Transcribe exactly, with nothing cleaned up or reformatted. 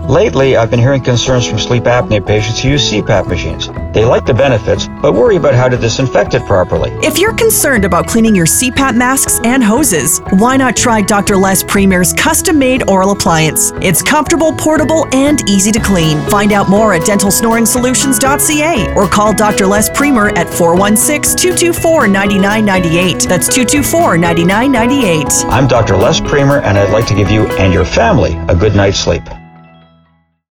Lately, I've been hearing concerns from sleep apnea patients who use C PAP machines. They like the benefits, but worry about how to disinfect it properly. If you're concerned about cleaning your C PAP masks and hoses, why not try Doctor Les Premier's custom-made oral appliance? It's comfortable, portable, and easy to clean. Find out more at dental snoring solutions dot c a or call Doctor Les Premier at four one six, two two four, nine nine nine eight. That's two two four, nine nine nine eight. I'm Doctor Les Premier, and I'd like to give you and your family a good night's sleep.